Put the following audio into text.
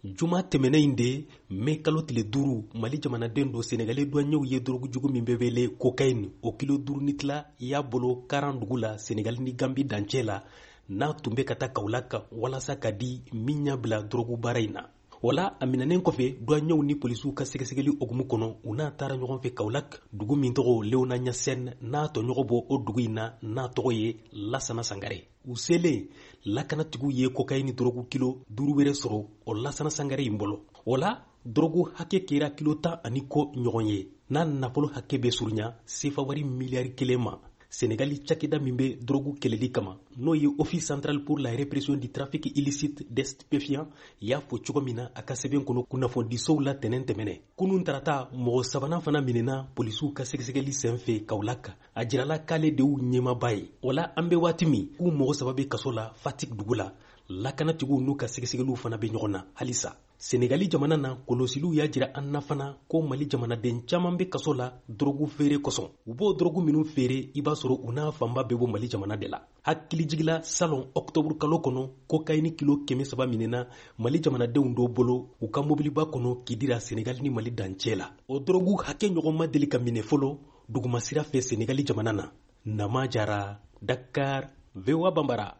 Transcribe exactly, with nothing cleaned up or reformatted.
juma tɛmɛnɛ in de mɛ kalo tile duuru Mali jamanaden dɔ Senegalais douaniers ye drogue jugu min bɛ wele cocaïne o kilo duuru ni tila y'a bolo Karan dugu la Senegal ni Gambie dancɛ la n'a tun bɛ ka taa Kaolack walasa ka di min y'a bila drogue baara in na. Wala a minɛnen kɔfɛ douaniers ni polisiw ka sɛgɛsɛgɛli hokumu kɔnɔ u n'a taara ɲɔgɔn fɛ Kaolack dugu min tɔgɔ Léona Niassène n'a tɔɲɔgɔn bɔ o dugu in na n'a tɔgɔ ye Lassana Sangare. U selen lakanatigiw ye cocaïne drogue kilo duuru wɛrɛ sɔrɔ o Lassana Sangare in bolo. Wala drogue hakɛ kɛra kilo tan ani kɔ ɲɔgɔn ye n'a nafolo hakɛ bɛ surunya sefa wari miliyari kelen ma. Sénégali cakɛda min bɛ drogue kɛlɛli kama n'o ye Office central pour la répression du trafic illicite des stupéfiants y'a fɔ cogo min na a ka sɛbɛn kɔnɔ kunnafonidisow la tɛnɛn tɛmɛnɛ. Kunun tarata mɔgɔ sabanan fana minɛna polisiw ka sɛgɛsɛgɛli sen fɛ Kaolack a jirala k'ale de y'u ɲɛmaaba ye. Wala an bɛ waati min k'u mɔgɔ saba bɛ kaso la Fatick dugu la lakanatigiw n'u ka sɛgɛsɛgɛliw fana bɛ ɲɔgɔn na halisa. Senegali jamana na kɔlɔsiliw y'a jira an na fana ko Mali jamanaden caman bɛ kaso la drogue feere kosɔn. U b'o drogue minnu feere i b'a sɔrɔ u n'a fanba bɛ bɔ Mali jamana de la. Hakilijigila salon octobre kalo kɔnɔ cocaïne kilo kɛmɛ saba minɛna Mali jamanadenw dɔw bolo u ka mobiliba kɔnɔ k'i dira Senegal ni Mali dancɛ la. O drogue hakɛ ɲɔgɔn ma deli ka minɛ fɔlɔ duguma sira fɛ Senegali jamana na. Nama Jara, Dakar, V O A Bambara.